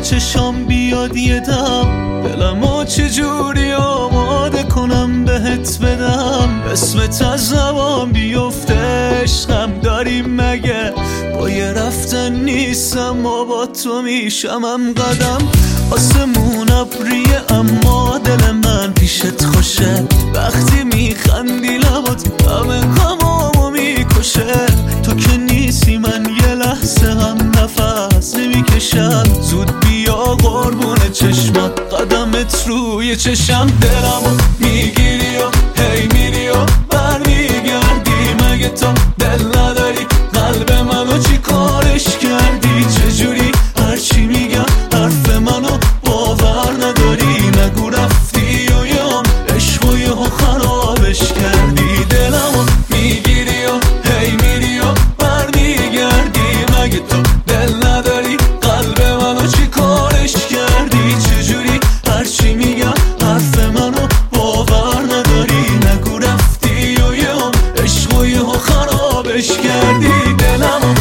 چشام بیاد یه دم، دلمو چجوری آماده کنم بهت بدم. اسمت از زبان بیفته عشقم داریم مگه، با یه رفتن نیستم و با تو میشمم قدم. آسمون ابریه اما دل من پیشت خوشه، وقتی میخندی لبات همه غمامو میکشه. تو که نیستی من یه لحظه هم نفس نمیکشم، زود بیا قربون چشمات قدمت روی چشم. دلمو میگیری و هی میری و برمیگردی، مگه تو دل نداری قلب منو چی کارش کردی؟ چجوری هرچی میگم حرف منو باور نداری؟ نگو رفتی و یام عشق و یهو خرابش کردی. دلمو میگیری و هی میری و برمیگردی، مگه تو دل نداری قلب منو چی کارش کردی؟ چجوری هرچی میگم حرف منو باور نداری؟ نگو رفتی و یام عشق و یهو خرابش کردی. دلمو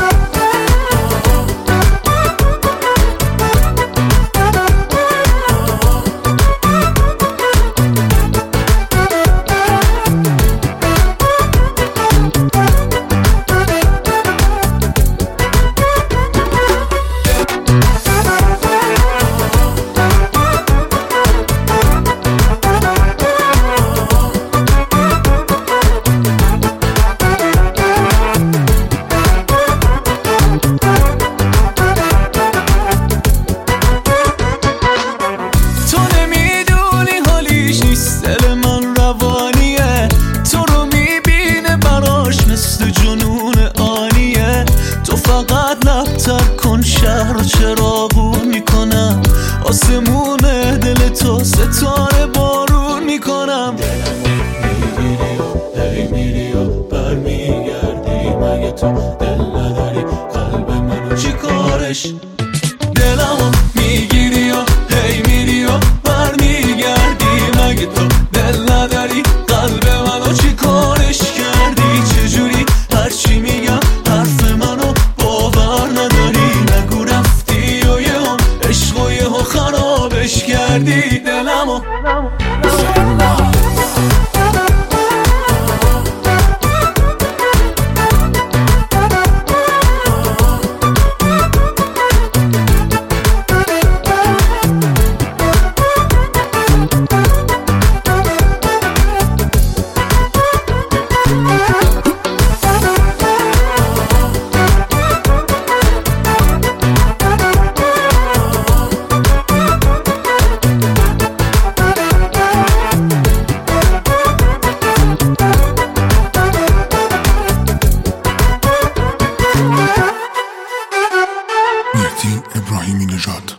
شهر رو چراغون میکنم، آسمون دل تو ستاره بارون میکنم. دلمو میگیری و هی میری و برمیگردی، مگه تو دل نداری قلب منو چی کارش؟ دلمو میگیری و هی میری و برمیگردی، مگه تو دل نداری قلب منو چی کارش کردی؟ چجوری هرچی میگم حرف منو باور نداری؟ خرابش کردی. دلمو مهدی ابراهیمی نژاد.